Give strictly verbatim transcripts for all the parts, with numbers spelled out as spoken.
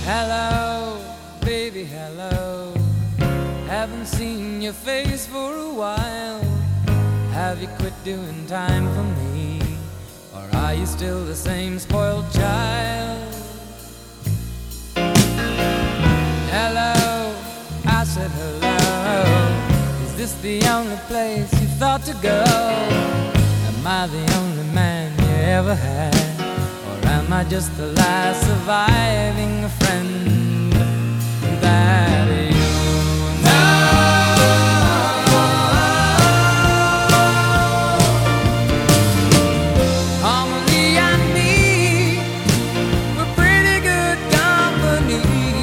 Hello, baby, hello. Haven't seen your face for a while. Have you quit doing time for me? Or are you still the same spoiled child? Hello, I said hello. Is this the only place you thought to go? Am I the only man you ever had? Or am I just the last surviving friend that you know? Harmony and me were pretty good company,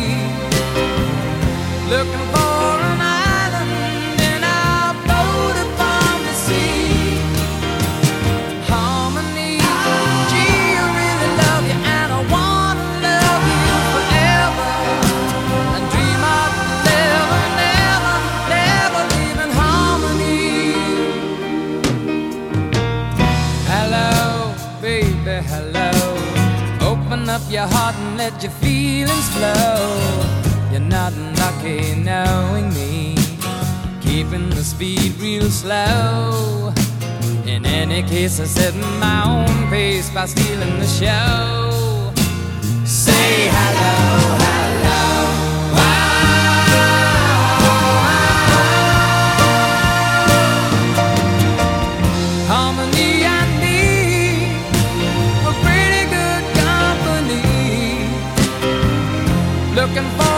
looking for an island in our boat upon the sea. Harmony, gee, I really love you, and I wanna love you forever, and dream of never, never, never leaving Harmony. Hello, baby, hello. Open up your heart and let your feelings flow. You're not lucky knowing me, keeping the speed real slow. In any case, I set my own pace by stealing the show. Say hello, hello. Harmony and me were pretty good company, looking for